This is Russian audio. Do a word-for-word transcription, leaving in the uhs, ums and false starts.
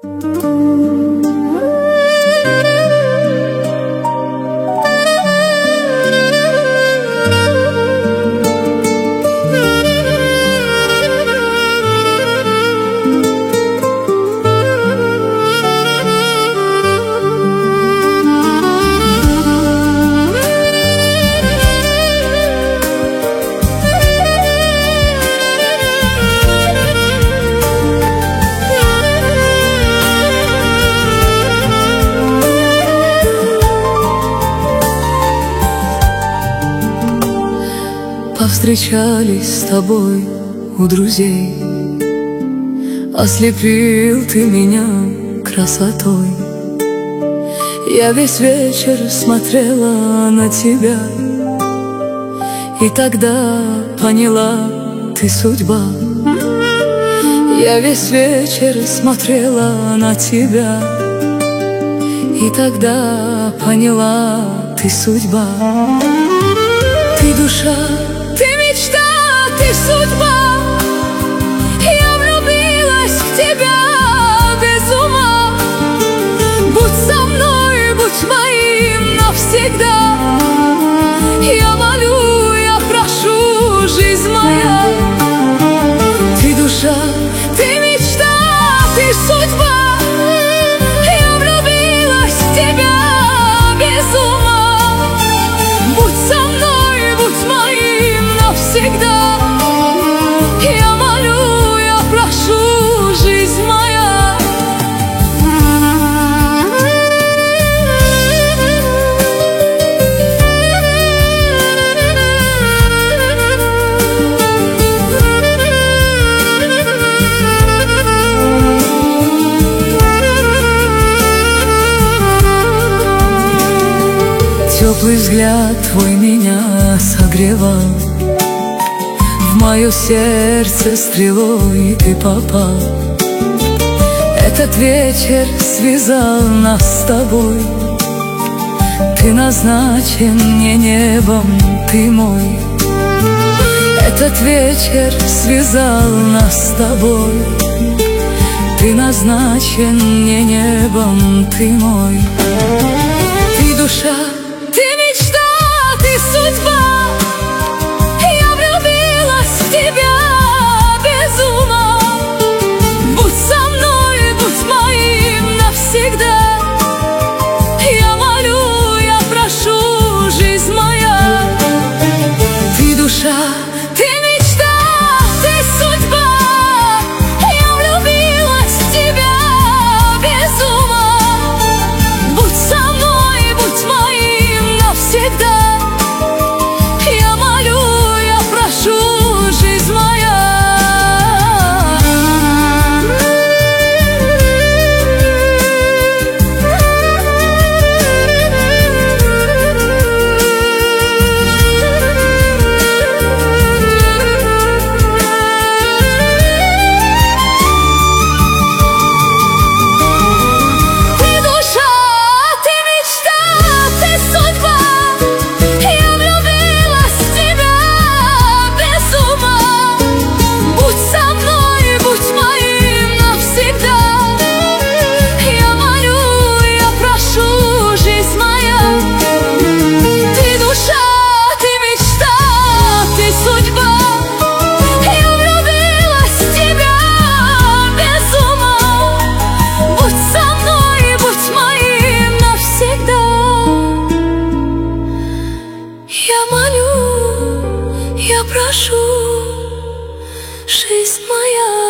Повстречались с тобой у друзей, ослепил ты меня красотой. Я весь вечер смотрела на тебя, и тогда поняла, ты судьба. Я весь вечер смотрела на тебя, и тогда поняла, ты судьба. Ты душа, ты мечта, ты судьба. Я влюбилась в тебя без ума. Будь со мной, будь моим навсегда. Я молю, я прошу, жизнь моя. Ты душа, ты мечта, ты судьба. Я влюбилась в тебя без ума. Будь со мной, будь моим навсегда. Я молю, я прошу, жизнь моя. Теплый взгляд твой меня согревал, в мое сердце стрелой ты попал. Этот вечер связал нас с тобой. Ты назначен мне небом, ты мой. Этот вечер связал нас с тобой. Ты назначен мне небом, ты мой. Ты душа, ты мечта, ты судьба. Я влюбилась в тебя без ума. Будь со мной, будь моим навсегда. Я молю, я прошу, жизнь моя. Ты душа, ты мечта, ты судьба. Я влюбилась в тебя без ума. Будь со мной, будь моим навсегда. Я молю, я прошу, жизнь моя. Ты душа, ты мечта, ты судьба. Я влюбилась в тебя без ума. Будь со мной, будь моим навсегда. Я молю, я прошу, жизнь моя. Ты душа, ты мечта, ты судьба. Я влюбилась в тебя без ума. Будь со мной, будь моим навсегда. Я молю, я прошу, жизнь моя.